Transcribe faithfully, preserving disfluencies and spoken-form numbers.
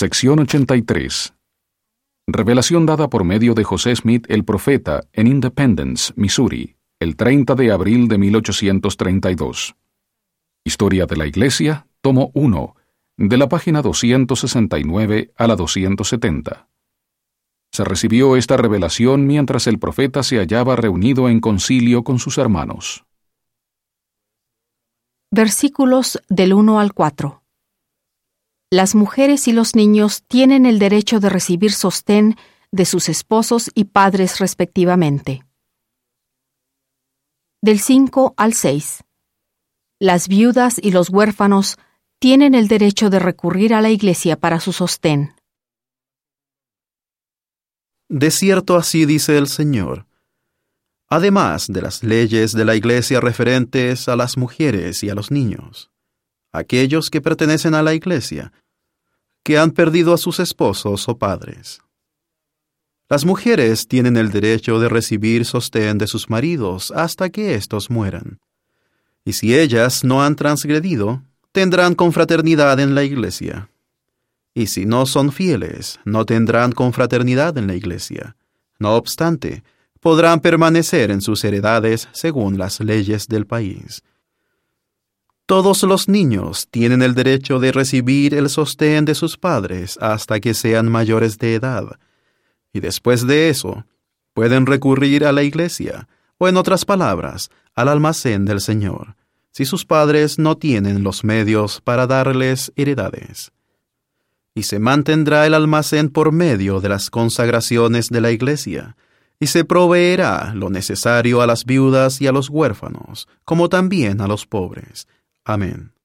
Sección ochenta y tres. Revelación dada por medio de José Smith el profeta en Independence, Missouri, el treinta de abril de mil ochocientos treinta y dos. Historia de la Iglesia, tomo uno, de la página doscientos sesenta y nueve a la doscientos setenta. Se recibió esta revelación mientras el profeta se hallaba reunido en concilio con sus hermanos. Versículos del uno al cuatro. Las mujeres y los niños tienen el derecho de recibir sostén de sus esposos y padres respectivamente. Del cinco al seis. Las viudas y los huérfanos tienen el derecho de recurrir a la Iglesia para su sostén. De cierto así dice el Señor. Además de las leyes de la Iglesia referentes a las mujeres y a los niños, aquellos que pertenecen a la Iglesia, que han perdido a sus esposos o padres. Las mujeres tienen el derecho de recibir sostén de sus maridos hasta que éstos mueran. Y si ellas no han transgredido, tendrán confraternidad en la Iglesia. Y si no son fieles, no tendrán confraternidad en la Iglesia. No obstante, podrán permanecer en sus heredades según las leyes del país. Todos los niños tienen el derecho de recibir el sostén de sus padres hasta que sean mayores de edad, y después de eso, pueden recurrir a la Iglesia, o en otras palabras, al almacén del Señor, si sus padres no tienen los medios para darles heredades. Y se mantendrá el almacén por medio de las consagraciones de la Iglesia, y se proveerá lo necesario a las viudas y a los huérfanos, como también a los pobres. Amén.